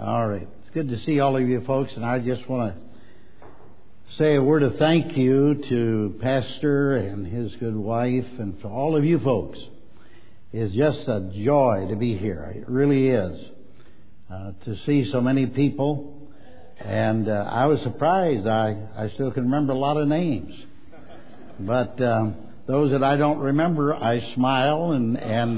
All right. It's good to see all of you folks, and I just want to say a word of thank you to Pastor and his good wife and to all of you folks. It's just a joy to be here. It really is. To see so many people, and I was surprised. I still can remember a lot of names, but those that I don't remember, I smile and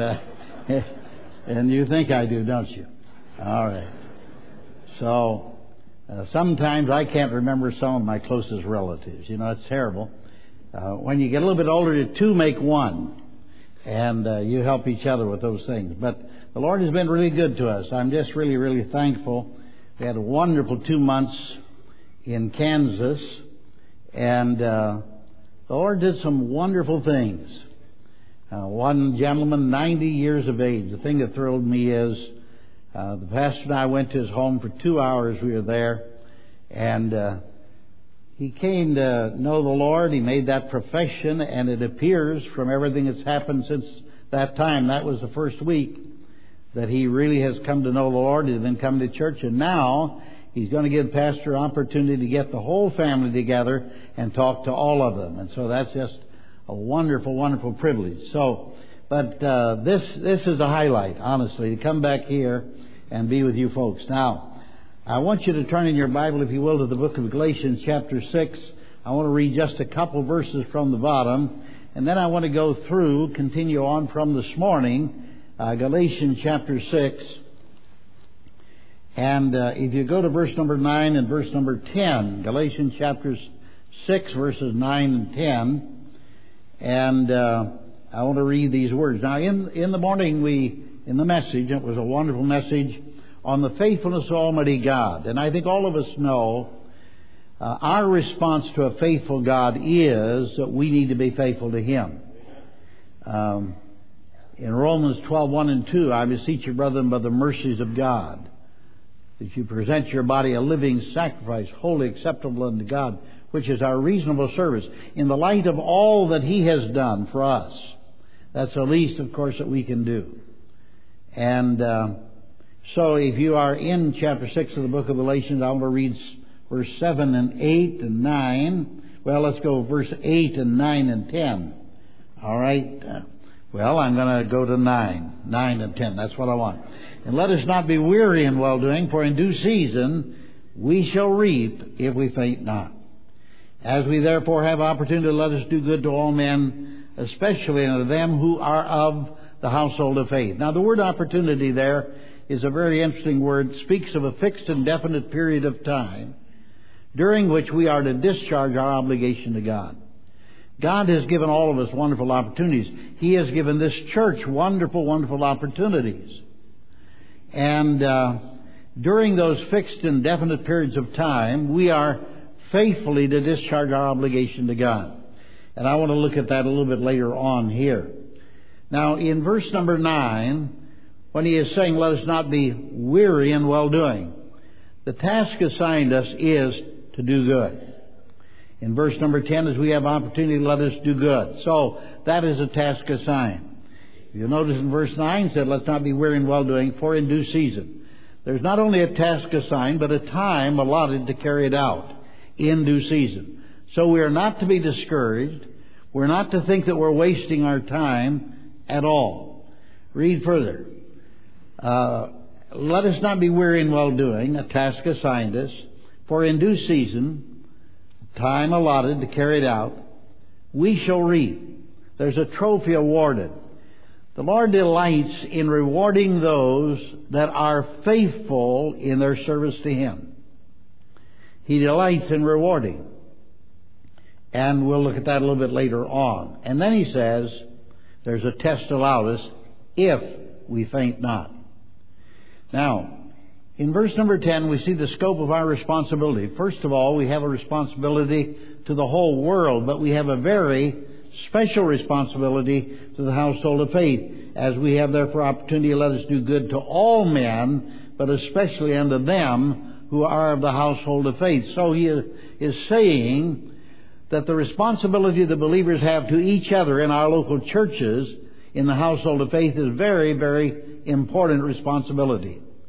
and you think I do, don't you? All right. So sometimes I can't remember some of my closest relatives. You know, it's terrible. When you get a little bit older, two make one, and you help each other with those things. But the Lord has been really good to us. I'm just really, really thankful. We had a wonderful 2 months in Kansas, and the Lord did some wonderful things. One gentleman, 90 years of age. The thing that thrilled me is the pastor and I went to his home for 2 hours. We were there, and he came to know the Lord. He made that profession, and it appears from everything that's happened since that time, that was the first week, that he really has come to know the Lord. He's been coming to church, and now he's going to give Pastor an opportunity to get the whole family together and talk to all of them. And so that's just a wonderful, wonderful privilege. So, but this is a highlight, honestly, to come back here and be with you folks. Now, I want you to turn in your Bible, if you will, to the book of Galatians chapter 6. I want to read just a couple verses from the bottom, and then I want to go through, continue on from this morning, Galatians chapter 6. And if you go to verse number 9 and verse number 10, Galatians chapter 6, verses 9 and 10, and I want to read these words. Now, in the morning, in the message, it was a wonderful message on the faithfulness of Almighty God. And I think all of us know our response to a faithful God is that we need to be faithful to Him. In Romans 12:1 and 2, I beseech you, brethren, by the mercies of God, that you present your body a living sacrifice, wholly acceptable unto God, which is our reasonable service. In the light of all that He has done for us, that's the least, of course, that we can do. And so if you are in chapter 6 of the book of Galatians, I want to read verse 7 and 8 and 9. Well, let's go verse 8 and 9 and 10. All right. Well, I'm going to go to 9 and 10. That's what I want. And let us not be weary in well-doing, for in due season we shall reap if we faint not. As we therefore have opportunity, let us do good to all men, especially unto them who are of the household of faith. Now, the word opportunity there is a very interesting word. It speaks of a fixed and definite period of time during which we are to discharge our obligation to God. God has given all of us wonderful opportunities. He has given this church wonderful, wonderful opportunities. And during those fixed and definite periods of time, we are faithfully to discharge our obligation to God. And I want to look at that a little bit later on here. Now, in verse number 9, when he is saying, let us not be weary in well-doing, the task assigned us is to do good. In verse number 10, as we have opportunity, let us do good. So that is a task assigned. You'll notice in verse 9 it said, let's not be weary in well-doing, for in due season. There's not only a task assigned, but a time allotted to carry it out in due season. So we are not to be discouraged. We're not to think that we're wasting our time at all. Read further. Let us not be weary in well-doing, a task assigned us, for in due season, time allotted to carry it out, we shall reap. There's a trophy awarded. The Lord delights in rewarding those that are faithful in their service to Him. He delights in rewarding. And we'll look at that a little bit later on. And then he says, there's a test allowed us if we faint not. Now, in verse number 10, we see the scope of our responsibility. First of all, we have a responsibility to the whole world, but we have a very special responsibility to the household of faith. As we have therefore opportunity, let us do good to all men, but especially unto them who are of the household of faith. So he is saying that the responsibility the believers have to each other in our local churches in the household of faith is very, very important responsibility.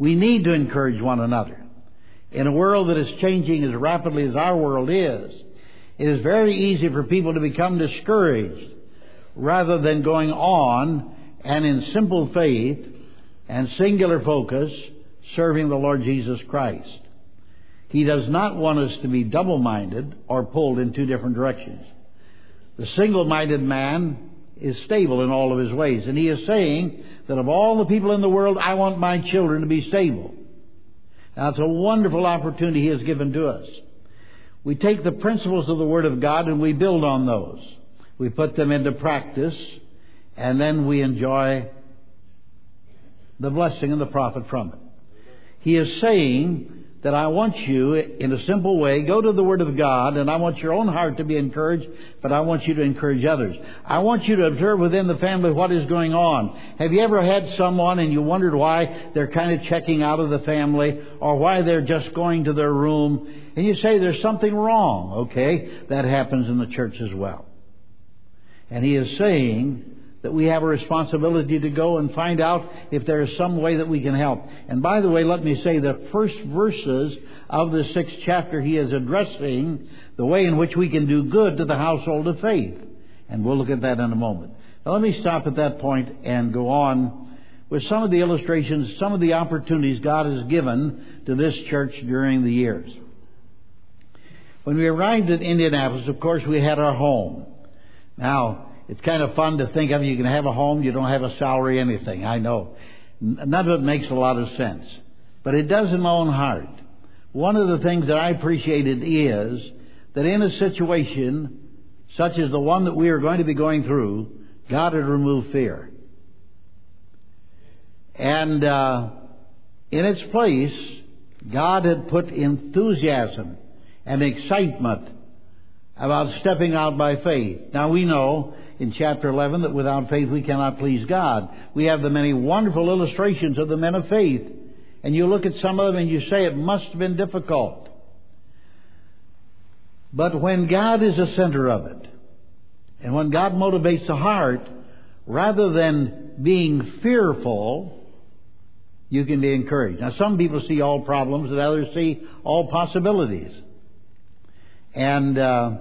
We need to encourage one another. In a world that is changing as rapidly as our world is, it is very easy for people to become discouraged rather than going on and in simple faith and singular focus serving the Lord Jesus Christ. He does not want us to be double-minded or pulled in two different directions. The single-minded man is stable in all of his ways. And he is saying that of all the people in the world, I want my children to be stable. Now, it's a wonderful opportunity He has given to us. We take the principles of the Word of God and we build on those. We put them into practice, and then we enjoy the blessing and the profit from it. He is saying that I want you, in a simple way, go to the Word of God, and I want your own heart to be encouraged, but I want you to encourage others. I want you to observe within the family what is going on. Have you ever had someone and you wondered why they're kind of checking out of the family, or why they're just going to their room, and you say there's something wrong? Okay, that happens in the church as well. And He is saying that we have a responsibility to go and find out if there is some way that we can help. And by the way, let me say the first verses of the 6th chapter, He is addressing the way in which we can do good to the household of faith. And we'll look at that in a moment. Now let me stop at that point and go on with some of the illustrations, some of the opportunities God has given to this church during the years. When we arrived at Indianapolis, of course, we had our home. Now, it's kind of fun to think of. You can have a home, you don't have a salary, anything. I know. None of it makes a lot of sense. But it does in my own heart. One of the things that I appreciated is that in a situation such as the one that we are going to be going through, God had removed fear. And in its place, God had put enthusiasm and excitement about stepping out by faith. Now we know in chapter 11 that without faith we cannot please God. We have the many wonderful illustrations of the men of faith. And you look at some of them and you say it must have been difficult. But when God is the center of it, and when God motivates the heart, rather than being fearful, you can be encouraged. Now some people see all problems and others see all possibilities. And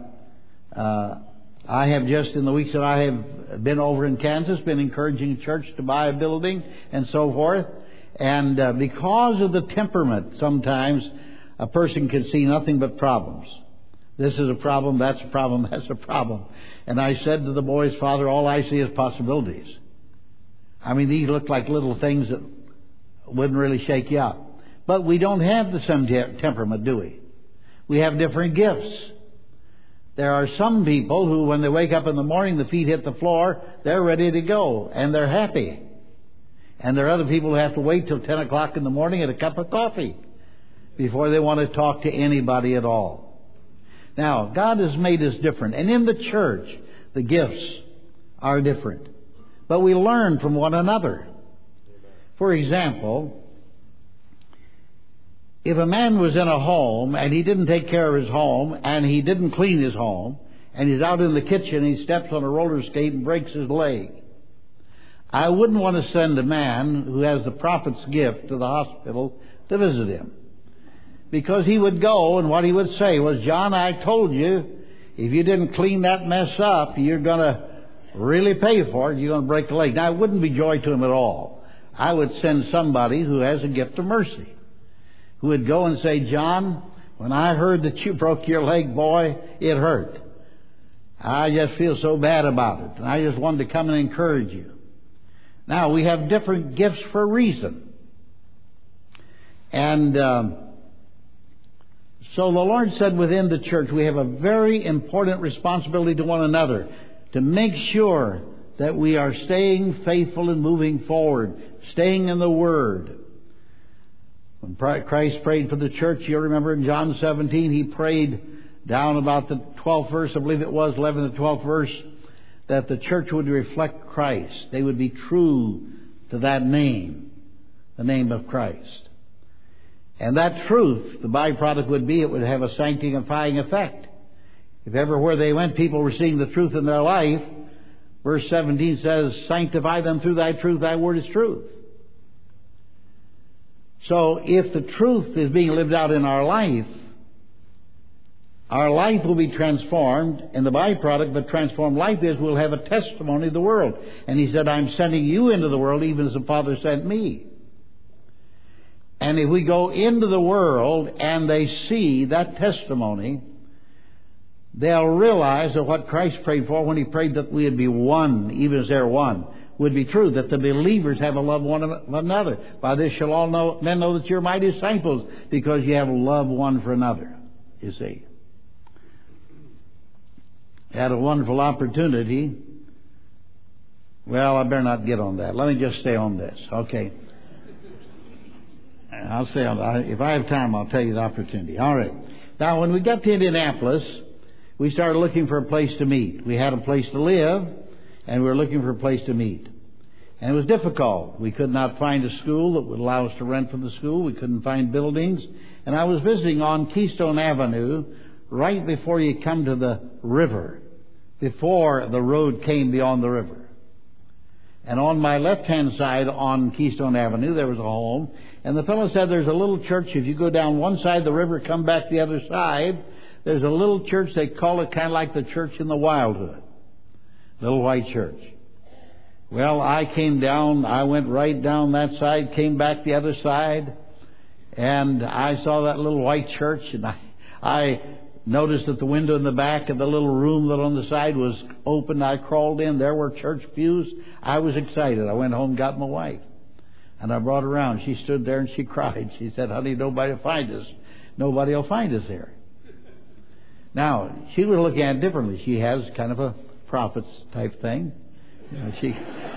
I have just, in the weeks that I have been over in Kansas, been encouraging a church to buy a building and so forth. And because of the temperament, sometimes a person can see nothing but problems. This is a problem, that's a problem, that's a problem. And I said to the boys, Father, all I see is possibilities. I mean, these look like little things that wouldn't really shake you up. But we don't have the same temperament, do we? We have different gifts. There are some people who, when they wake up in the morning, the feet hit the floor, they're ready to go, and they're happy. And there are other people who have to wait till 10 o'clock in the morning and a cup of coffee before they want to talk to anybody at all. Now, God has made us different. And in the church, the gifts are different. But we learn from one another. For example, if a man was in a home and he didn't take care of his home and he didn't clean his home and he's out in the kitchen and he steps on a roller skate and breaks his leg, I wouldn't want to send a man who has the prophet's gift to the hospital to visit him. Because he would go and what he would say was, John, I told you, if you didn't clean that mess up, you're going to really pay for it. You're going to break a leg. Now, it wouldn't be joy to him at all. I would send somebody who has a gift of mercy, who would go and say, John, when I heard that you broke your leg, boy, it hurt. I just feel so bad about it. And I just wanted to come and encourage you. Now, we have different gifts for a reason. And so the Lord said within the church, we have a very important responsibility to one another to make sure that we are staying faithful and moving forward, staying in the Word. When Christ prayed for the church, you'll remember in John 17, He prayed down about the 12th verse, I believe it was, 11th to 12th verse, that the church would reflect Christ. They would be true to that name, the name of Christ. And that truth, the byproduct would be, it would have a sanctifying effect. If everywhere they went, people were seeing the truth in their life, verse 17 says, sanctify them through thy truth, thy word is truth. So if the truth is being lived out in our life will be transformed, and the byproduct of a transformed life is we'll have a testimony of the world. And he said, I'm sending you into the world even as the Father sent me. And if we go into the world and they see that testimony, they'll realize that what Christ prayed for when He prayed that we would be one, even as they're one, would be true, that the believers have a love one another. By this shall all men know that you're my disciples, because you have love one for another, you see. Had a wonderful opportunity. Well, I better not get on that. Let me just stay on this. Okay. I'll stay on that. If I have time, I'll tell you the opportunity. All right. Now, when we got to Indianapolis, we started looking for a place to meet. We had a place to live, and we were looking for a place to meet. And it was difficult. We could not find a school that would allow us to rent from the school. We couldn't find buildings. And I was visiting on Keystone Avenue right before you come to the river, before the road came beyond the river. And on my left-hand side on Keystone Avenue, there was a home. And the fellow said there's a little church. If you go down one side of the river, come back the other side, there's a little church. They call it kind of like the church in the Wildwood. Little white church. Well, I came down. I went right down that side, came back the other side. And I saw that little white church. And I noticed that the window in the back of the little room that on the side was open. I crawled in. There were church pews. I was excited. I went home and got my wife. And I brought her around. She stood there and she cried. She said, honey, nobody will find us. Nobody will find us here. Now, she was looking at it differently. She has kind of a prophet's type thing. You know, she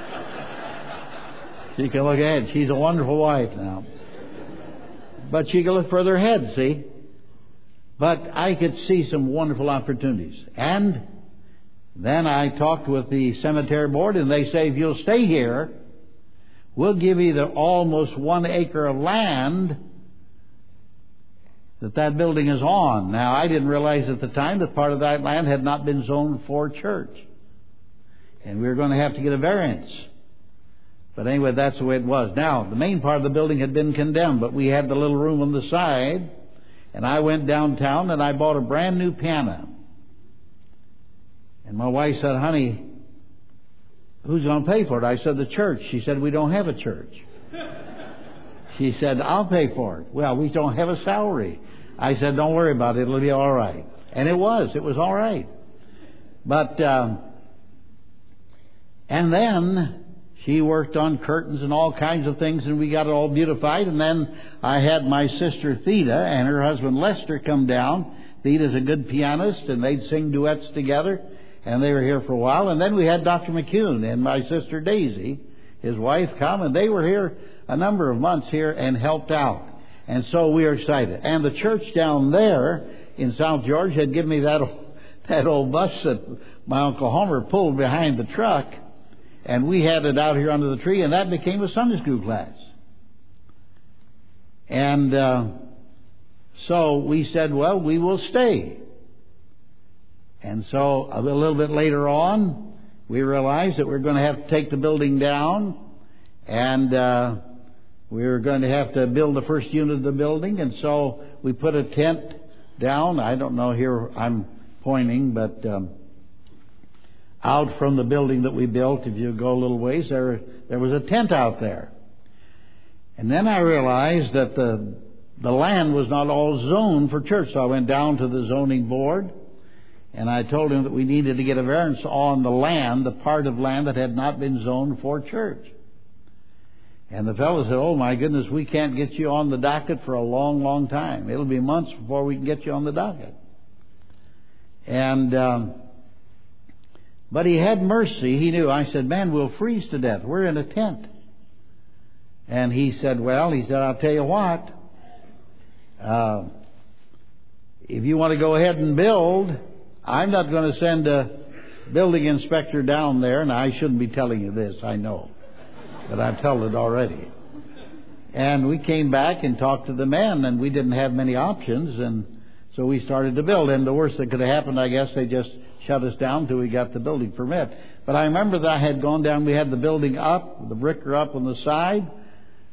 can look ahead. She's a wonderful wife now. But she can look further ahead, see? But I could see some wonderful opportunities. And then I talked with the cemetery board, and they say, if you'll stay here, we'll give you the almost 1 acre of land that building is on. Now, I didn't realize at the time that part of that land had not been zoned for church. And we were going to have to get a variance. But anyway, that's the way it was. Now, the main part of the building had been condemned, but we had the little room on the side. And I went downtown and I bought a brand new piano. And my wife said, honey, who's going to pay for it? I said, the church. She said, we don't have a church. She said, I'll pay for it. Well, we don't have a salary. I said, don't worry about it. It'll be all right. And it was all right. But, and then she worked on curtains and all kinds of things, and we got it all beautified. And then I had my sister Theda and her husband Lester come down. Theda's a good pianist, and they'd sing duets together. And they were here for a while. And then we had Dr. McCune and my sister Daisy, his wife, come. And they were here a number of months here and helped out. And so we are excited. And the church down there in South George had given me that old bus that my Uncle Homer pulled behind the truck. And we had it out here under the tree. And that became a Sunday school class. And so we said, well, we will stay. And so a little bit later on, we realized that we're going to have to take the building down, and we were going to have to build the first unit of the building. And so we put a tent down. I don't know, here I'm pointing, but out from the building that we built, if you go a little ways, there was a tent out there. And then I realized that the land was not all zoned for church. So I went down to the zoning board. And I told him that we needed to get a variance on the land, the part of land that had not been zoned for church. And the fellow said, oh my goodness, we can't get you on the docket for a long, long time. It'll be months before we can get you on the docket. And, but he had mercy. He knew. I said, man, we'll freeze to death. We're in a tent. And he said, I'll tell you what. If you want to go ahead and build, I'm not going to send a building inspector down there, and I shouldn't be telling you this, I know, but I've told it already. And we came back and talked to the men, and we didn't have many options, and so we started to build. And the worst that could have happened, I guess, they just shut us down till we got the building permit. But I remember that I had gone down, we had the building up, the brick up on the side,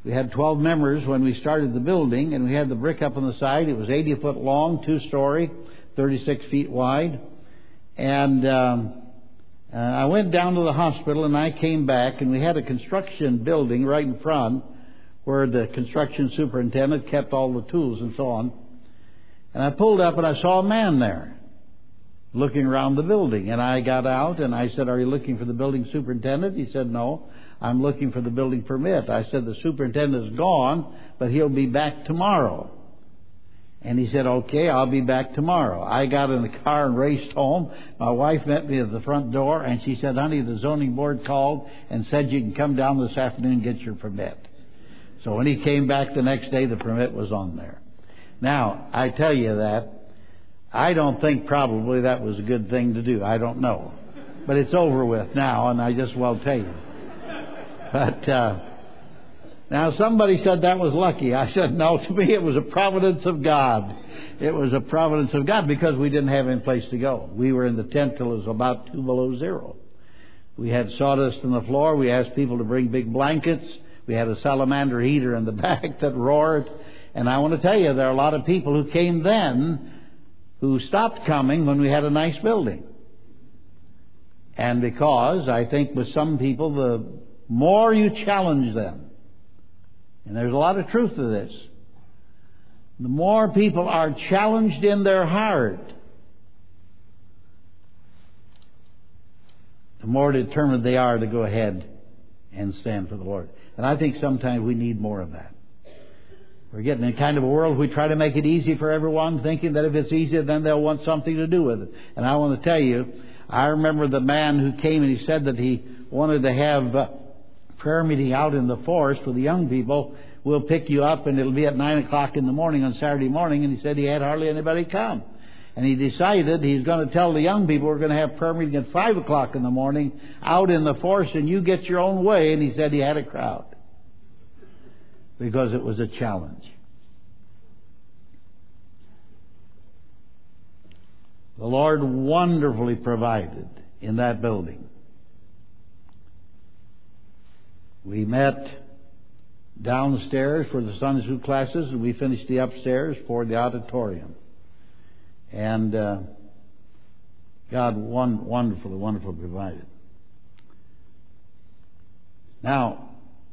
We had 12 members when we started the building, and we had the brick up on the side. It was 80 foot long, 2-story, 36 feet wide. And I went down to the hospital, and I came back, and we had a construction building right in front where the construction superintendent kept all the tools and so on. And I pulled up, and I saw a man there looking around the building. And I got out, and I said, "Are you looking for the building superintendent?" He said, "No, I'm looking for the building permit." I said, "The superintendent's gone, but he'll be back tomorrow." And he said, "Okay, I'll be back tomorrow." I got in the car and raced home. My wife met me at the front door, and she said, "Honey, the zoning board called and said you can come down this afternoon and get your permit." So when he came back the next day, the permit was on there. Now, I tell you that, I don't think probably that was a good thing to do. I don't know. But it's over with now, and I just will tell you. But now somebody said that was lucky. I said, no, to me it was a providence of God. It was a providence of God because we didn't have any place to go. We were in the tent till it was about 2 below zero. We had sawdust on the floor. We asked people to bring big blankets. We had a salamander heater in the back that roared. And I want to tell you, there are a lot of people who came then who stopped coming when we had a nice building. And because I think with some people, the more you challenge them, and there's a lot of truth to this, the more people are challenged in their heart, the more determined they are to go ahead and stand for the Lord. And I think sometimes we need more of that. We're getting in kind of a world we try to make it easy for everyone, thinking that if it's easy, then they'll want something to do with it. And I want to tell you, I remember the man who came and he said that he wanted to have a prayer meeting out in the forest for the young people. We'll pick you up, and it'll be at 9 o'clock in the morning on Saturday morning. And he said he had hardly anybody come. And he decided he's going to tell the young people we're going to have prayer meeting at 5 o'clock in the morning out in the forest, and you get your own way. And he said he had a crowd because it was a challenge. The Lord wonderfully provided in that building. We met downstairs for the Sunday school classes, and we finished the upstairs for the auditorium. And God wonderfully provided. Now,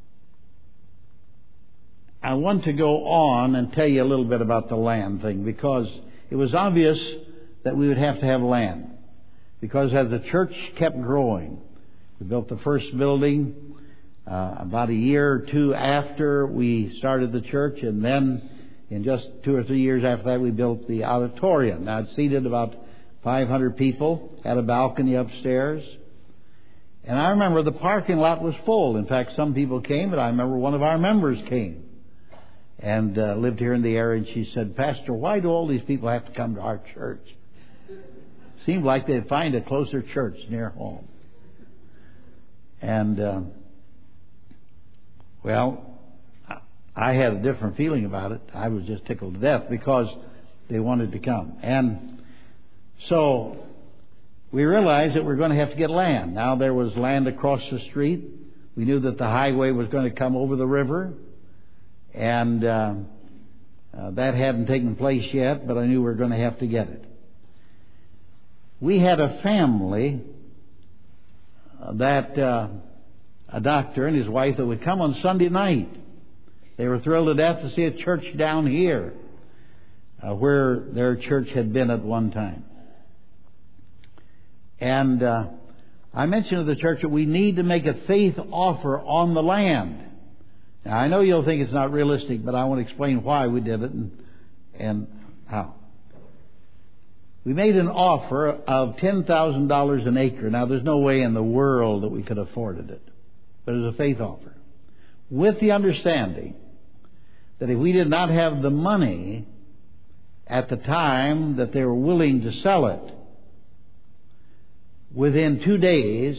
I want to go on and tell you a little bit about the land thing, because it was obvious that we would have to have land. Because as the church kept growing, we built the first building about a year or two after we started the church, and then in just 2 or 3 years after that we built the auditorium. Now it seated about 500 people, had a balcony upstairs. And I remember the parking lot was full. In fact, some people came, and I remember one of our members came and lived here in the area, and she said, "Pastor, why do all these people have to come to our church? Seemed like they'd find a closer church near home." And well, I had a different feeling about it. I was just tickled to death because they wanted to come. And so we realized that we're going to have to get land. Now there was land across the street. We knew that the highway was going to come over the river. And that hadn't taken place yet, but I knew we were going to have to get it. We had a family that a doctor and his wife that would come on Sunday night. They were thrilled to death to see a church down here where their church had been at one time. And I mentioned to the church that we need to make a faith offer on the land. Now, I know you'll think it's not realistic, but I want to explain why we did it and how. We made an offer of $10,000 an acre. Now, there's no way in the world that we could have afforded it, but it was a faith offer, with the understanding that if we did not have the money at the time that they were willing to sell it, within 2 days,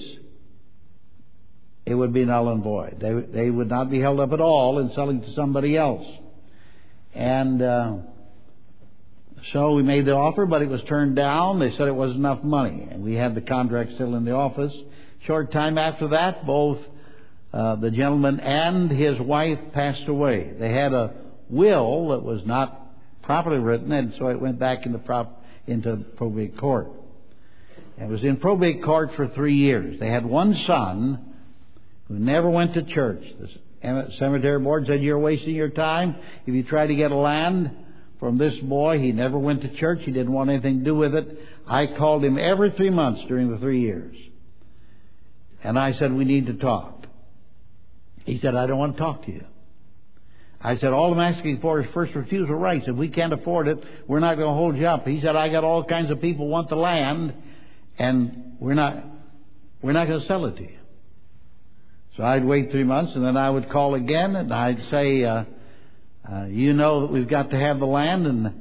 it would be null and void. They would not be held up at all in selling to somebody else. And so we made the offer, but it was turned down. They said it wasn't enough money. And we had the contract still in the office. Short time after that, both the gentleman and his wife passed away. They had a will that was not properly written, and so it went back into probate court. It was in probate court for 3 years. They had one son who never went to church. The cemetery board said, "You're wasting your time. If you try to get a land from this boy," he never went to church. He didn't want anything to do with it. I called him every 3 months during the 3 years. And I said, "We need to talk." He said, "I don't want to talk to you." I said, "All I'm asking for is first refusal rights. If we can't afford it, we're not going to hold you up." He said, "I got all kinds of people want the land, and we're not going to sell it to you." So I'd wait 3 months, and then I would call again, and I'd say, "You know that we've got to have the land, and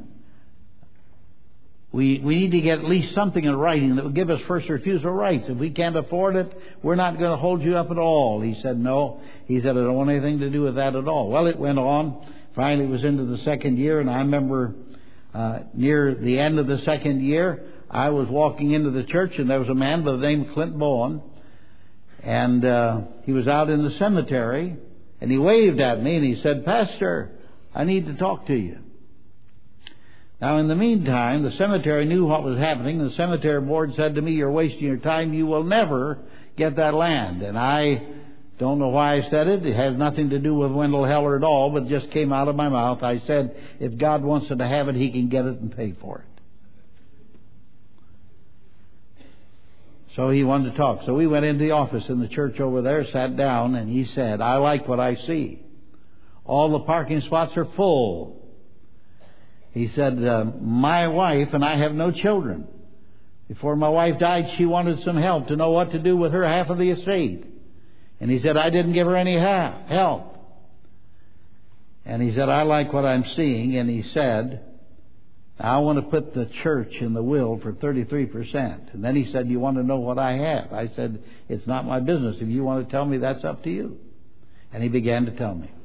we need to get at least something in writing that will give us first refusal rights. If we can't afford it, we're not going to hold you up at all." He said, "No." He said, "I don't want anything to do with that at all." Well, it went on. Finally, it was into the second year, and I remember near the end of the second year, I was walking into the church, and there was a man by the name of Clint Bowen, and he was out in the cemetery, and he waved at me, and he said, "Pastor, I need to talk to you." Now, in the meantime, the cemetery knew what was happening. The cemetery board said to me, "You're wasting your time. You will never get that land." And I don't know why I said it. It has nothing to do with Wendell Heller at all, but it just came out of my mouth. I said, if God wants it to have it, He can get it and pay for it. So he wanted to talk. So we went into the office in the church over there, sat down, and he said, "I like what I see. All the parking spots are full." He said, "My wife and I have no children. Before my wife died, she wanted some help to know what to do with her half of the estate. And he said, I didn't give her any help." And he said, "I like what I'm seeing." And he said, "I want to put the church in the will for 33%. And then he said, "You want to know what I have?" I said, "It's not my business. If you want to tell me, that's up to you." And he began to tell me.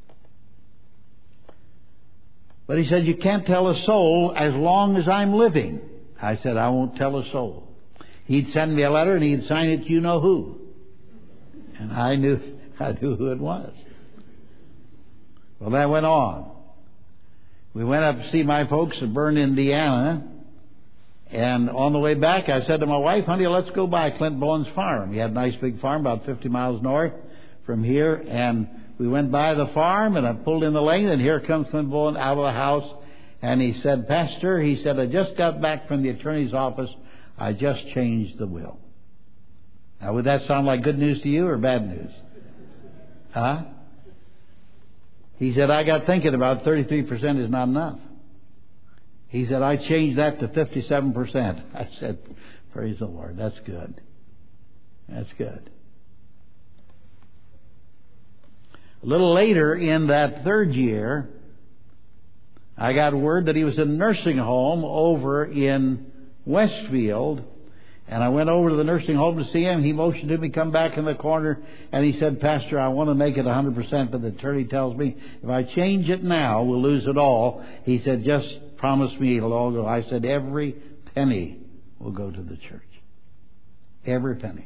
But he said, "You can't tell a soul as long as I'm living." I said, "I won't tell a soul." He'd send me a letter and he'd sign it, "You know who." And I knew who it was. Well, that went on. We went up to see my folks in Bern, Indiana. And on the way back, I said to my wife, "Honey, let's go by Clint Bowen's farm." He had a nice big farm about 50 miles north from here. And we went by the farm, and I pulled in the lane, and here comes Clint Bowen out of the house. And he said, "Pastor," he said, "I just got back from the attorney's office. I just changed the will." Now, would that sound like good news to you or bad news? Huh? He said, "I got thinking about 33% is not enough." He said, "I changed that to 57%. I said, "Praise the Lord. That's good. That's good." A little later in that third year, I got word that he was in a nursing home over in Westfield. And I went over to the nursing home to see him. He motioned to me, come back in the corner, and he said, "Pastor, I want to make it 100%, but the attorney tells me if I change it now, we'll lose it all." He said, "Just promise me it'll all go." I said, "Every penny will go to the church. Every penny."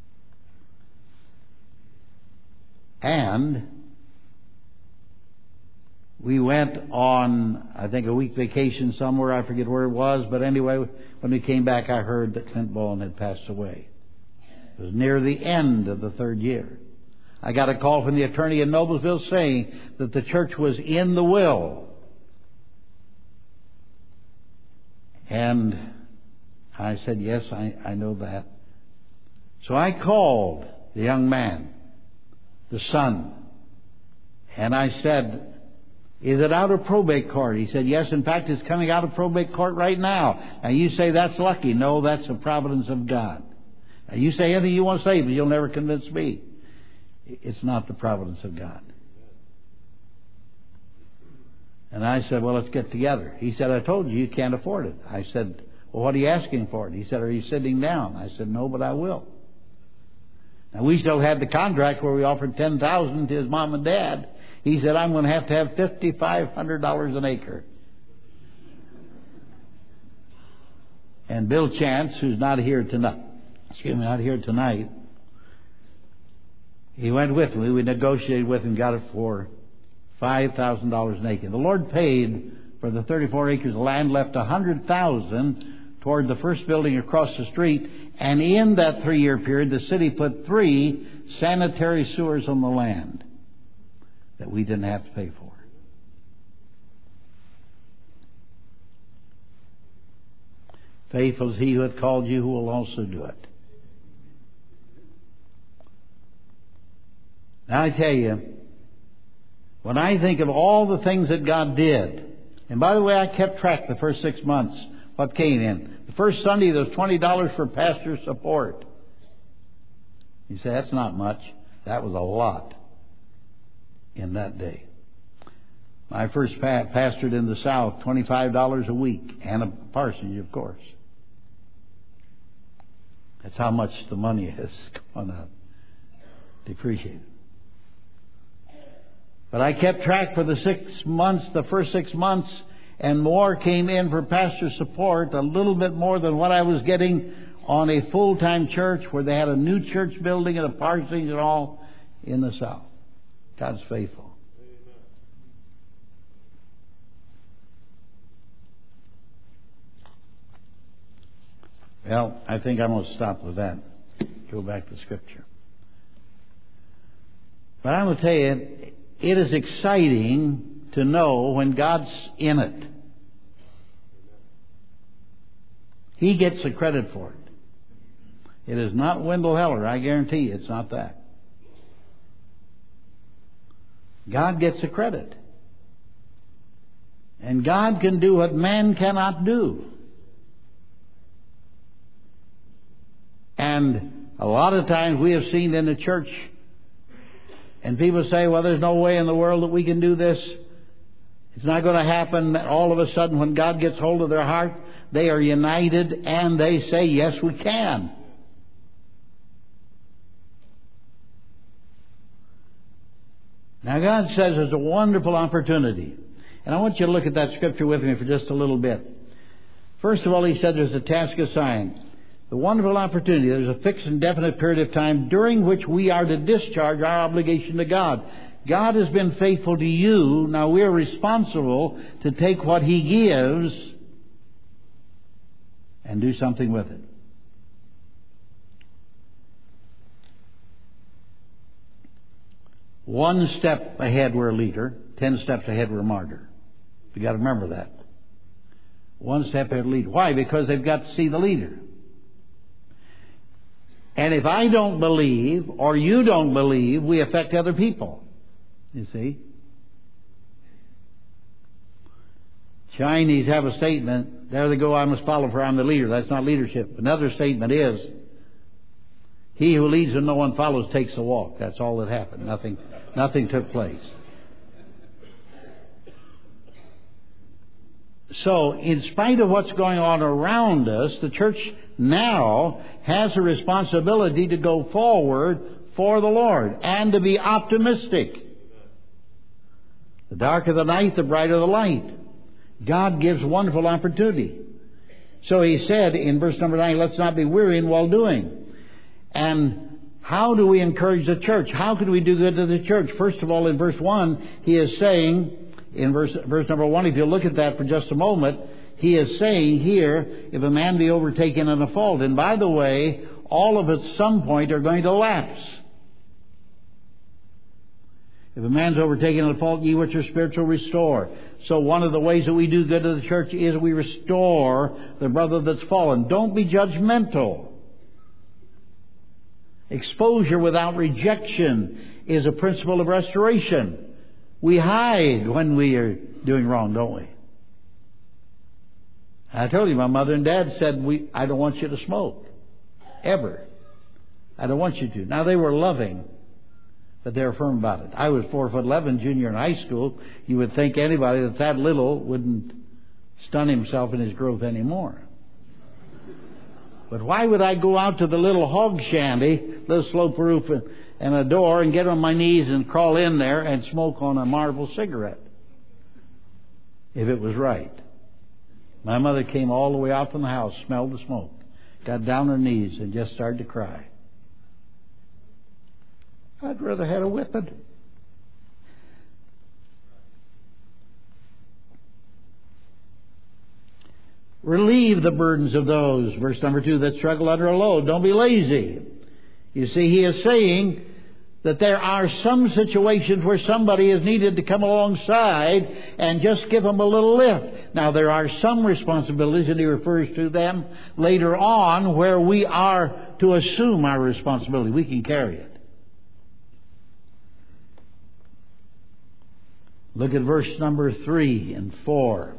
And we went on, I think, a week vacation somewhere. I forget where it was. But anyway, when we came back, I heard that Clint Bowen had passed away. It was near the end of the third year. I got a call from the attorney in Noblesville saying that the church was in the will. And I said, "Yes, I know that." So I called the young man, the son, and I said, "Is it out of probate court?" He said, "Yes, in fact, it's coming out of probate court right now." Now, you say that's lucky. No, that's the providence of God. Now, you say anything you want to say, but you'll never convince me. It's not the providence of God. And I said, "Well, let's get together." He said, "I told you can't afford it." I said, "Well, what are you asking for it?" He said, "Are you sitting down?" I said, "No, but I will." Now, we still had the contract where we offered $10,000 to his mom and dad. He said, "I'm going to have $5,500 an acre." And Bill Chance, who's not here tonight, He went with me. We negotiated with him, got it for $5,000 an acre. The Lord paid for the 34 acres of land, left $100,000 toward the first building across the street, and in that 3-year period, the city put 3 sanitary sewers on the land that we didn't have to pay for. Faithful is He who hath called you, who will also do it. Now I tell you, when I think of all the things that God did, and by the way, I kept track the first 6 months, what came in. The first Sunday, there was $20 for pastor support. You say, that's not much. That was a lot in that day. My first pastored in the South, $25 a week, and a parsonage, of course. That's how much the money has gone up, depreciated. But I kept track for the 6 months, the first 6 months, and more came in for pastor support, a little bit more than what I was getting on a full-time church where they had a new church building and a parsonage and all in the South. God's faithful. Well, I think I'm going to stop with that. Go back to Scripture. But I'm going to tell you, it is exciting to know when God's in it. He gets the credit for it. It is not Wendell Heller. I guarantee you it's not that. God gets the credit. And God can do what man cannot do. And a lot of times we have seen in the church, and people say, well, there's no way in the world that we can do this. It's not going to happen. All of a sudden, when God gets hold of their heart, they are united and they say, yes, we can. Now, God says there's a wonderful opportunity. And I want you to look at that scripture with me for just a little bit. First of all, He said there's a task assigned. The wonderful opportunity. There's a fixed and definite period of time during which we are to discharge our obligation to God. God has been faithful to you. Now we're responsible to take what He gives and do something with it. One step ahead we're a leader. 10 steps ahead we're a martyr. You've got to remember that. One step ahead leader. Why? Because they've got to see the leader. And if I don't believe, or you don't believe, we affect other people. You see? Chinese have a statement, there they go, I must follow for I'm the leader. That's not leadership. Another statement is, he who leads and no one follows takes a walk. That's all that happened. Nothing took place. So, in spite of what's going on around us, the church now has a responsibility to go forward for the Lord and to be optimistic. The darker the night, the brighter the light. God gives wonderful opportunity. So He said in verse number 9, let's not be weary in well doing. And how do we encourage the church? How can we do good to the church? First of all, in verse 1, He is saying, in verse number 1, if you look at that for just a moment, He is saying here, if a man be overtaken in a fault. And by the way, all of at some point are going to lapse. If a man's overtaken in a fault, ye which are spiritual, restore. So one of the ways that we do good to the church is we restore the brother that's fallen. Don't be judgmental. Exposure without rejection is a principle of restoration. We hide when we are doing wrong, don't we? I told you, my mother and dad said, I don't want you to smoke. Ever. I don't want you to. Now, they were loving, but they were firm about it. I was 4'11", junior in high school. You would think anybody that's that little wouldn't stun himself in his growth anymore. But why would I go out to the little hog shanty, little slope roof and a door, and get on my knees and crawl in there and smoke on a Marlboro cigarette? If it was right. My mother came all the way out from the house, smelled the smoke, got down on her knees and just started to cry. I'd rather have a whipping. Relieve the burdens of those, verse number 2, that struggle under a load. Don't be lazy. You see, he is saying that there are some situations where somebody is needed to come alongside and just give them a little lift. Now, there are some responsibilities, and he refers to them later on, where we are to assume our responsibility. We can carry it. Look at verse number 3 and 4.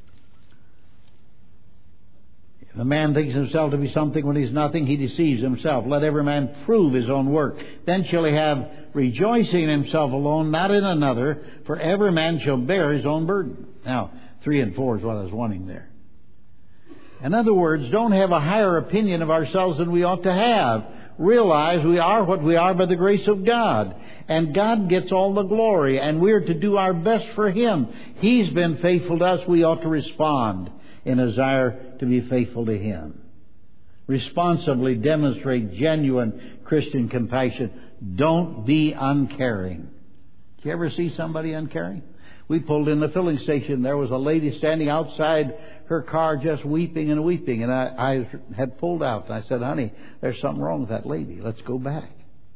If a man thinks himself to be something when he's nothing, he deceives himself. Let every man prove his own work. Then shall he have rejoicing in himself alone, not in another, for every man shall bear his own burden. Now, 3 and 4 is what I was wanting there. In other words, don't have a higher opinion of ourselves than we ought to have. Realize we are what we are by the grace of God. And God gets all the glory, and we're to do our best for Him. He's been faithful to us. We ought to respond in a desire to be faithful to Him. Responsibly demonstrate genuine Christian compassion. Don't be uncaring. Did you ever see somebody uncaring? We pulled in the filling station. There was a lady standing outside her car just weeping and weeping. And I had pulled out. And I said, honey, there's something wrong with that lady. Let's go back.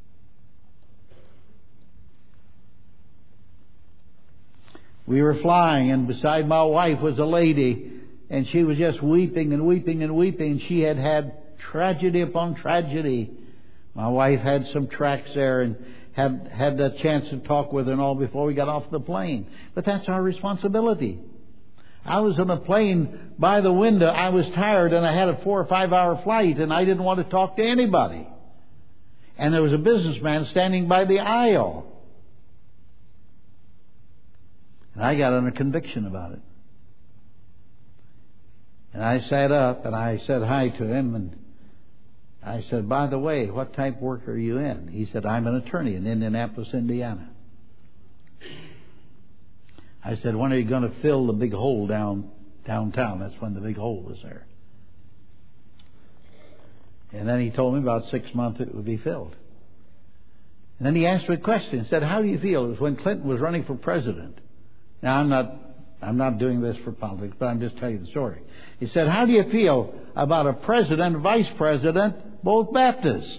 We were flying, and beside my wife was a lady, and she was just weeping and weeping and weeping. She had had tragedy upon tragedy. My wife had some tracts there and had the chance to talk with her and all before we got off the plane. But that's our responsibility. I was on a plane by the window. I was tired, and I had a 4 or 5 hour flight, and I didn't want to talk to anybody. And there was a businessman standing by the aisle. And I got under conviction about it. And I sat up and I said hi to him, and I said, by the way, what type of work are you in? He said, I'm an attorney in Indianapolis, Indiana. I said, when are you going to fill the big hole downtown? That's when the big hole was there. And then he told me about 6 months it would be filled. And then he asked me a question. He said, how do you feel? It was when Clinton was running for president. Now, I'm not doing this for politics, but I'm just telling you the story. He said, how do you feel about a president, vice president, both Baptist?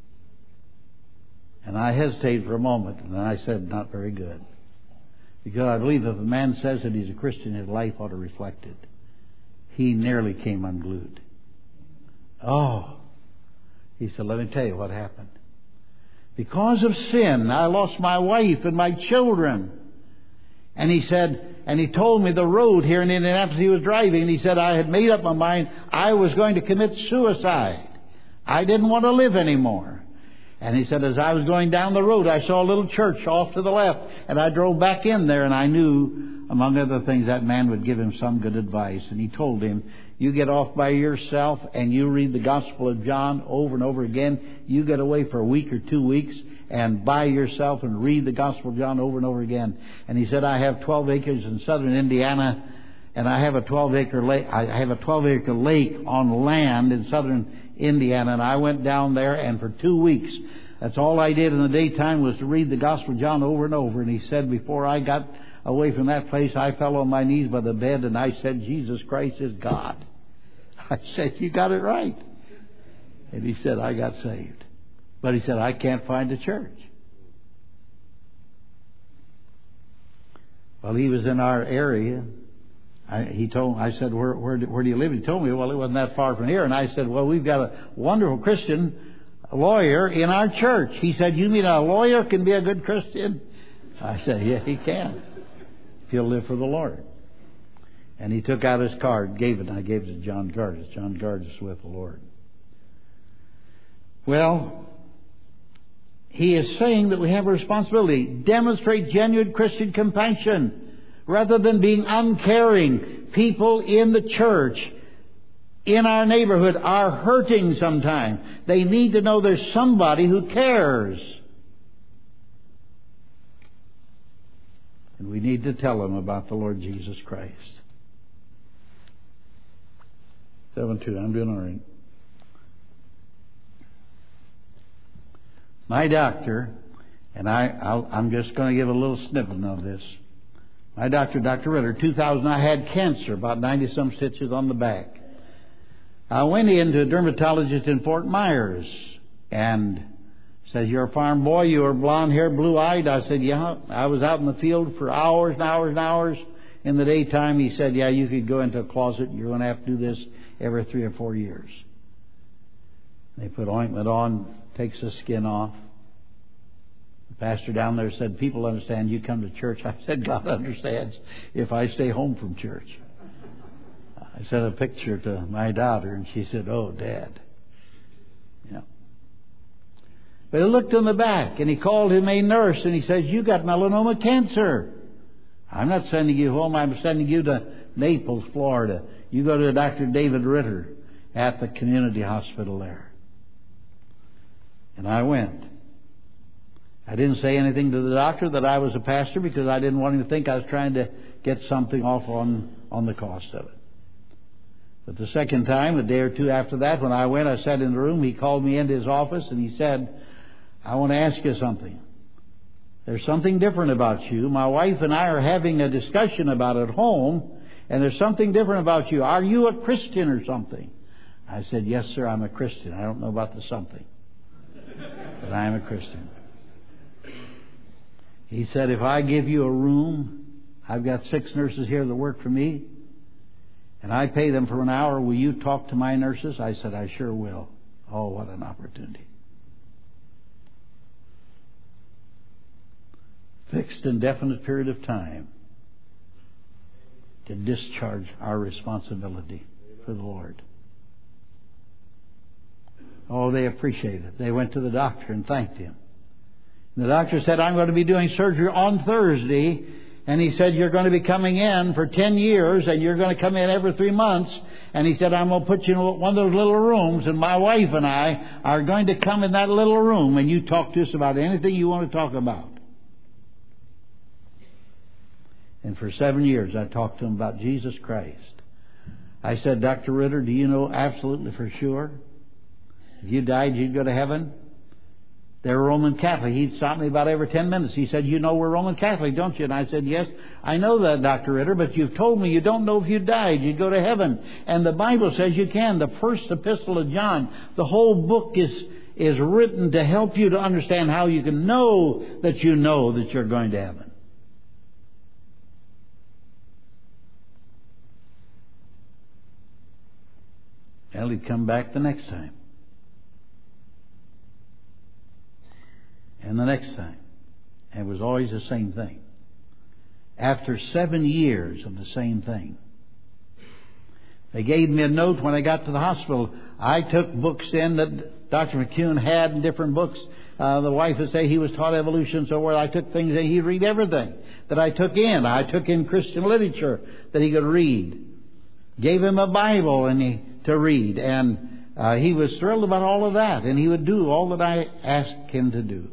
And I hesitated for a moment, and then I said, not very good. Because I believe if a man says that he's a Christian, his life ought to reflect it. He nearly came unglued. Oh, he said, let me tell you what happened. Because of sin, I lost my wife and my children. And he said, and he told me the road here in Indianapolis he was driving, and he said, I had made up my mind I was going to commit suicide. I didn't want to live anymore. And he said, as I was going down the road, I saw a little church off to the left, and I drove back in there, and I knew, among other things, that man would give him some good advice. And he told him, you get off by yourself and you read the Gospel of John over and over again. You get away for a week or 2 weeks and by yourself and read the Gospel of John over and over again. And he said, I have 12 acres in southern Indiana, and I have a 12-acre lake. I have a 12-acre lake on land in southern Indiana, and I went down there, and for 2 weeks, that's all I did in the daytime was to read the Gospel of John over and over. And he said, before I got away from that place, I fell on my knees by the bed, and I said, Jesus Christ is God. I said, you got it right. And he said, I got saved. But he said, I can't find a church. Well, he was in our area. I said, where do you live? He told me, well, it wasn't that far from here. And I said, well, we've got a wonderful Christian lawyer in our church. He said, you mean a lawyer can be a good Christian? I said, yeah, he can, if he'll live for the Lord. And he took out his card, gave it, and I gave it to John Gardis. John Gardis is with the Lord. Well, he is saying that we have a responsibility. Demonstrate genuine Christian compassion rather than being uncaring. People in the church, in our neighborhood, are hurting sometimes. They need to know there's somebody who cares. And we need to tell them about the Lord Jesus Christ. 7-2, I'm doing all right. My doctor And I'm just going to give a little snippet of this. My doctor, Dr. Ritter, 2000, I had cancer, about 90-some stitches on the back. I went in to a dermatologist in Fort Myers and said, "You're a farm boy, you were blonde-haired, blue-eyed." I said, "Yeah." I was out in the field for hours and hours and hours in the daytime. He said, "Yeah, you could go into a closet. You're going to have to do this every 3 or 4 years." They put ointment on, takes the skin off. The pastor down there said, "People understand you come to church." I said, "God understands if I stay home from church." I sent a picture to my daughter, and she said, "Oh, Dad." Yeah. But he looked in the back, and he called him a nurse, and he says, "You got melanoma cancer. I'm not sending you home. I'm sending you to Naples, Florida. You go to Dr. David Ritter at the community hospital there." And I went. I didn't say anything to the doctor that I was a pastor because I didn't want him to think I was trying to get something off on the cost of it. But the second time, a day or two after that, when I went, I sat in the room. He called me into his office and he said, "I want to ask you something. There's something different about you. My wife and I are having a discussion about it at home, and there's something different about you. Are you a Christian or something?" I said, "Yes, sir, I'm a Christian. I don't know about the something, but I am a Christian." He said, "If I give you a room, I've got 6 nurses here that work for me, and I pay them for an hour. Will you talk to my nurses?" I said, "I sure will." Oh, what an opportunity. Fixed indefinite period of time to discharge our responsibility for the Lord. Oh, they appreciated it. They went to the doctor and thanked him. And the doctor said, "I'm going to be doing surgery on Thursday." And he said, "You're going to be coming in for 10 years, and you're going to come in every 3 months." And he said, "I'm going to put you in one of those little rooms, and my wife and I are going to come in that little room, and you talk to us about anything you want to talk about." And for 7 years, I talked to him about Jesus Christ. I said, "Dr. Ritter, do you know absolutely for sure if you died, you'd go to heaven?" They're Roman Catholic. He'd stop me about every 10 minutes. He said, "You know we're Roman Catholic, don't you?" And I said, "Yes, I know that, Dr. Ritter, but you've told me you don't know if you died, you'd go to heaven. And the Bible says you can. The first epistle of John, the whole book is written to help you to understand how you can know that you're going to heaven." Well, he'd come back the next time. And the next time. And it was always the same thing. After 7 years of the same thing, they gave me a note when I got to the hospital. I took books in that Dr. McCune had in different books. The wife would say he was taught evolution, so where I took things in, he'd read everything that I took in. I took in Christian literature that he could read. Gave him a Bible to read. And he was thrilled about all of that. And he would do all that I asked him to do.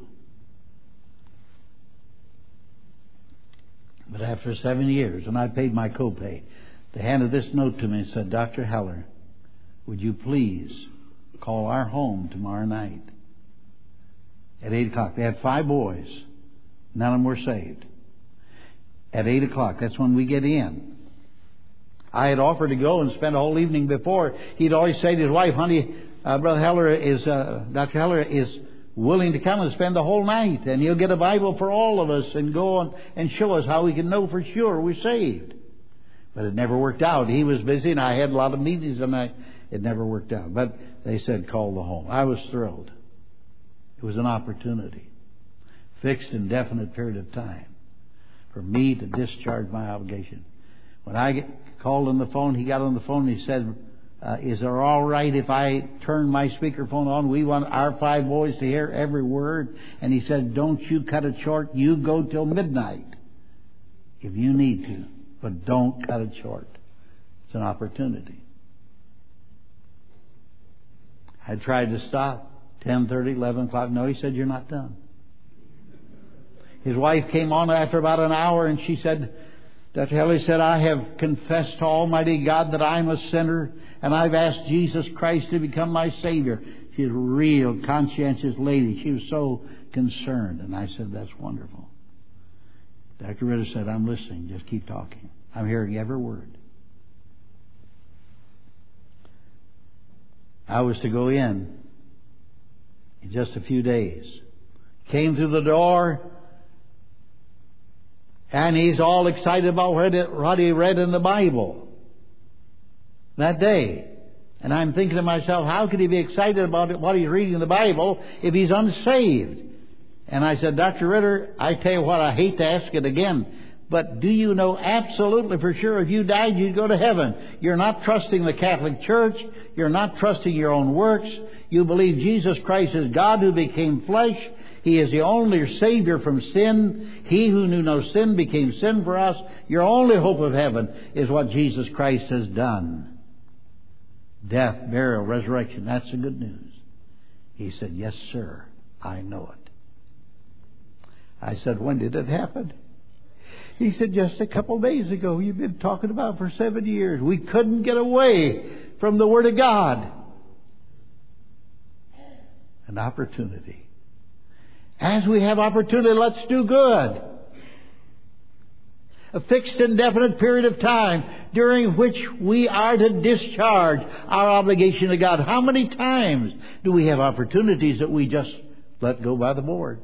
But after 7 years, and I paid my copay, they handed this note to me and said, "Dr. Heller, would you please call our home tomorrow night at 8 o'clock. They had 5 boys. None of them were saved. At 8 o'clock, that's when we get in. I had offered to go and spend a whole evening before. He'd always say to his wife, "Honey, Brother Heller Dr. Heller is willing to come and spend the whole night, and he'll get a Bible for all of us and go on and show us how we can know for sure we're saved." But it never worked out. He was busy, and I had a lot of meetings, and it never worked out. But they said, "Call the home." I was thrilled. It was an opportunity, fixed indefinite period of time, for me to discharge my obligation. When I called on the phone, he got on the phone and he said, "Is it all right if I turn my speakerphone on? We want our 5 boys to hear every word." And he said, "Don't you cut it short. You go till midnight if you need to, but don't cut it short." It's an opportunity. I tried to stop 10:30, 11 o'clock. No, he said, "You're not done." His wife came on after about an hour and she said, Dr. Heller said, "I have confessed to Almighty God that I'm a sinner, and I've asked Jesus Christ to become my Savior." She's a real conscientious lady. She was so concerned. And I said, that's wonderful. Dr. Ritter said, I'm listening. Just keep talking. I'm hearing every word. I was to go in just a few days. Came through the door, and he's all excited about what he read in the Bible that day. And I'm thinking to myself, how could he be excited about what he's reading in the Bible if he's unsaved? And I said, Dr. Ritter, I tell you what, I hate to ask it again, but do you know absolutely for sure if you died you'd go to heaven? You're not trusting the Catholic Church. You're not trusting your own works. You believe Jesus Christ is God who became flesh. He is the only Savior from sin. He who knew no sin became sin for us. Your only hope of heaven is what Jesus Christ has done. Death, burial, resurrection. That's the good news. He said, yes, sir, I know it. I said, when did it happen? He said, just a couple days ago. You've been talking about it for 7 years. We couldn't get away from the Word of God. An opportunity. As we have opportunity, let's do good. A fixed indefinite period of time during which we are to discharge our obligation to God. How many times do we have opportunities that we just let go by the board?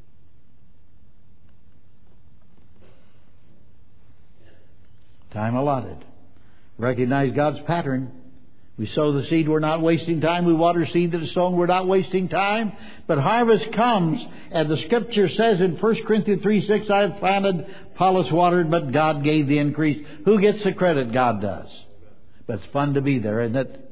Time allotted. Recognize God's pattern. We sow the seed, we're not wasting time. We water seed that is sown, we're not wasting time. But harvest comes, and the Scripture says in 1 Corinthians 3:6, I have planted, Apollos watered, but God gave the increase. Who gets the credit? God does. But it's fun to be there, isn't it?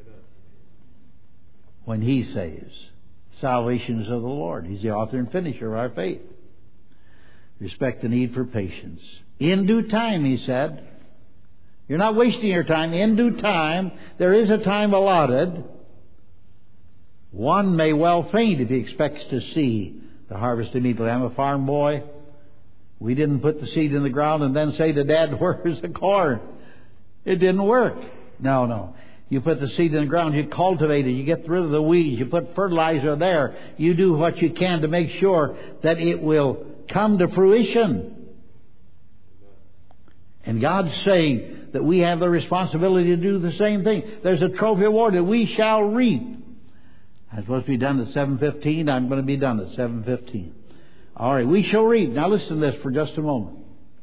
When He saves. Salvation is of the Lord. He's the author and finisher of our faith. Respect the need for patience. In due time, He said. You're not wasting your time. In due time, there is a time allotted. One may well faint if he expects to see the harvest immediately. I'm a farm boy. We didn't put the seed in the ground and then say to Dad, where's the corn? It didn't work. No. You put the seed in the ground, you cultivate it, you get rid of the weeds, you put fertilizer there. You do what you can to make sure that it will come to fruition. And God's saying that we have the responsibility to do the same thing. There's a trophy award that we shall reap. I'm supposed to be done at 7:15. I'm going to be done at 7:15. All right, we shall reap. Now listen to this for just a moment.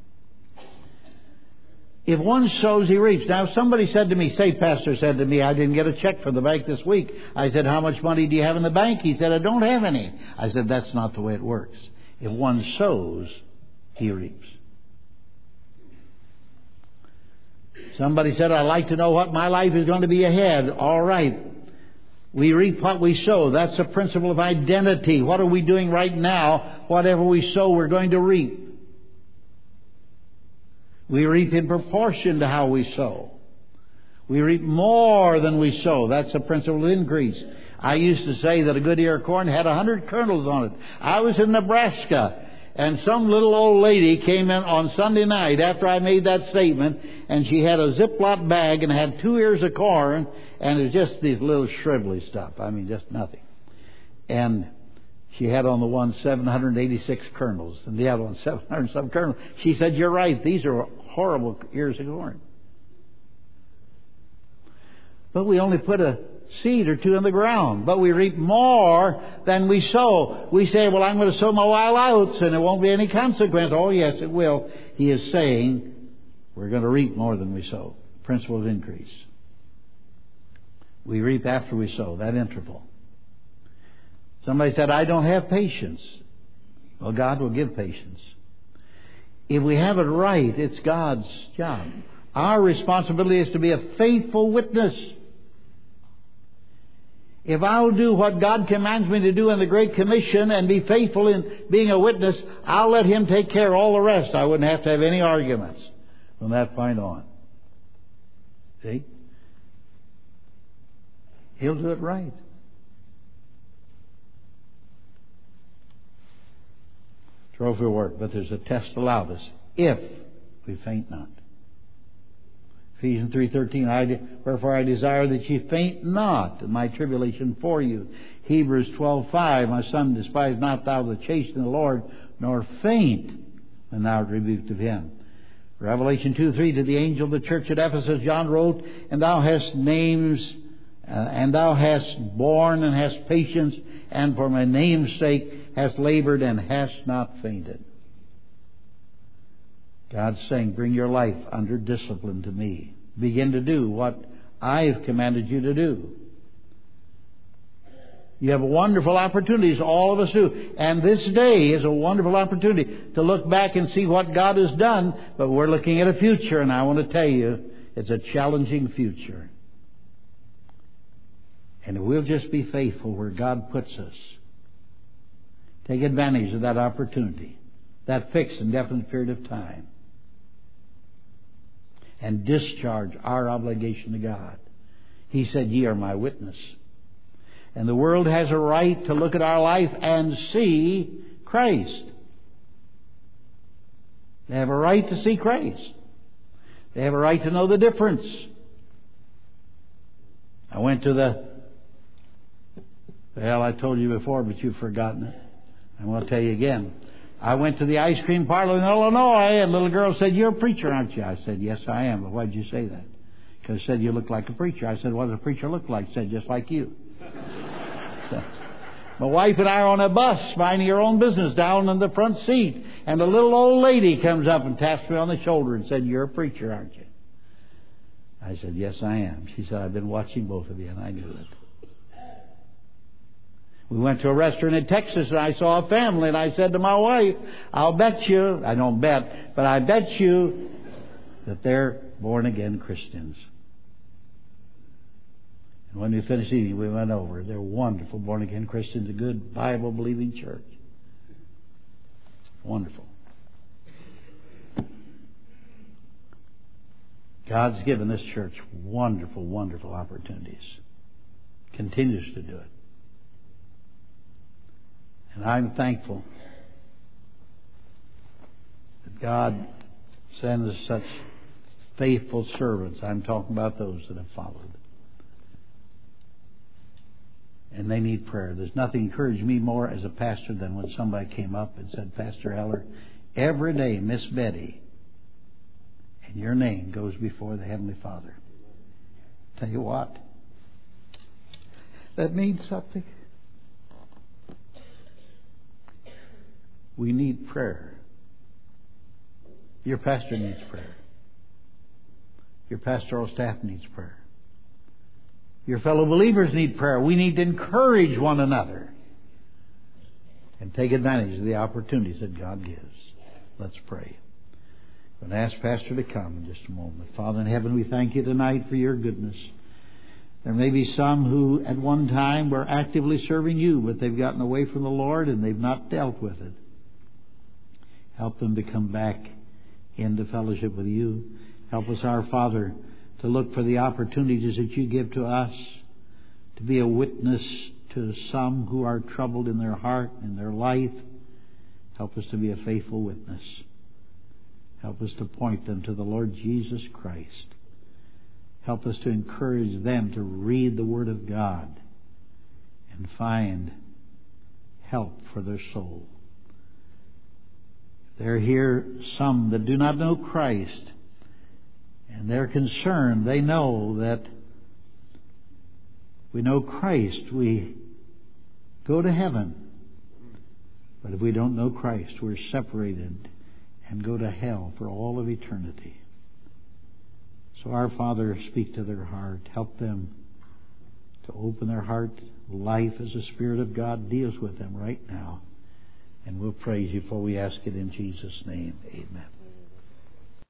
If one sows, he reaps. Now if somebody said to me, say pastor said to me, I didn't get a check from the bank this week. I said, how much money do you have in the bank? He said, I don't have any. I said, that's not the way it works. If one sows, he reaps. Somebody said, I'd like to know what my life is going to be ahead. All right. We reap what we sow. That's the principle of identity. What are we doing right now? Whatever we sow, we're going to reap. We reap in proportion to how we sow. We reap more than we sow. That's the principle of increase. I used to say that a good ear of corn had 100 kernels on it. I was in Nebraska. And some little old lady came in on Sunday night after I made that statement, and she had a Ziploc bag and had 2 ears of corn, and it was just these little shrivelly stuff. I mean, just nothing. And she had on the one 786 kernels, and the other one 700 some kernels. She said, you're right, these are horrible ears of corn. But we only put a seed or two in the ground, but we reap more than we sow. We say, well, I'm going to sow my wild oats and it won't be any consequence. Oh, yes, it will. He is saying we're going to reap more than we sow. Principle of increase. We reap after we sow, that interval. Somebody said, I don't have patience. Well, God will give patience. If we have it right, it's God's job. Our responsibility is to be a faithful witness. If I'll do what God commands me to do in the Great Commission and be faithful in being a witness, I'll let Him take care of all the rest. I wouldn't have to have any arguments from that point on. See? He'll do it right. Trophy work, but there's a test allowed us if we faint not. Ephesians 3:13, wherefore I desire that ye faint not in my tribulation for you. Hebrews 12:5, my son, despise not thou the chastening of the Lord, nor faint when thou art rebuked of him. Revelation 2:3, to the angel of the church at Ephesus, John wrote, and thou hast names, and thou hast borne and hast patience, and for my name's sake hast labored and hast not fainted. God's saying, bring your life under discipline to me. Begin to do what I've commanded you to do. You have wonderful opportunities, all of us do. And this day is a wonderful opportunity to look back and see what God has done. But we're looking at a future, and I want to tell you, it's a challenging future. And if we'll just be faithful where God puts us, take advantage of that opportunity, that fixed and definite period of time, and discharge our obligation to God. He said, ye are my witness. And the world has a right to look at our life and see Christ. They have a right to see Christ. They have a right to know the difference. I went to I told you before, but you've forgotten it. I'm going to tell you again. I went to the ice cream parlor in Illinois, and a little girl said, you're a preacher, aren't you? I said, yes, I am. But why did you say that? Because she said you look like a preacher. I said, what does a preacher look like? She said, just like you. So, my wife and I are on a bus, minding our own business, down in the front seat, and a little old lady comes up and taps me on the shoulder and said, you're a preacher, aren't you? I said, yes, I am. She said, I've been watching both of you, and I knew it. We went to a restaurant in Texas, and I saw a family, and I said to my wife, I'll bet you, I don't bet, but I bet you that they're born-again Christians. And when we finished eating, we went over. They're wonderful born-again Christians, a good Bible-believing church. Wonderful. God's given this church wonderful, wonderful opportunities. Continues to do it. And I'm thankful that God sends us such faithful servants. I'm talking about those that have followed. And they need prayer. There's nothing encouraged me more as a pastor than when somebody came up and said, Pastor Heller, every day Miss Betty and your name goes before the Heavenly Father. Tell you what, that means something. We need prayer. Your pastor needs prayer. Your pastoral staff needs prayer. Your fellow believers need prayer. We need to encourage one another and take advantage of the opportunities that God gives. Let's pray. I'm going to ask Pastor to come in just a moment. Father in heaven, we thank you tonight for your goodness. There may be some who at one time were actively serving you, but they've gotten away from the Lord and they've not dealt with it. Help them to come back into fellowship with you. Help us, our Father, to look for the opportunities that you give to us to be a witness to some who are troubled in their heart, in their life. Help us to be a faithful witness. Help us to point them to the Lord Jesus Christ. Help us to encourage them to read the Word of God and find help for their soul. There are here some that do not know Christ, and they're concerned. They know that we know Christ, we go to heaven. But if we don't know Christ, we're separated and go to hell for all of eternity. So our Father, speak to their heart. Help them to open their heart. Life as the Spirit of God deals with them right now. And we'll praise you for we ask it in Jesus' name. Amen.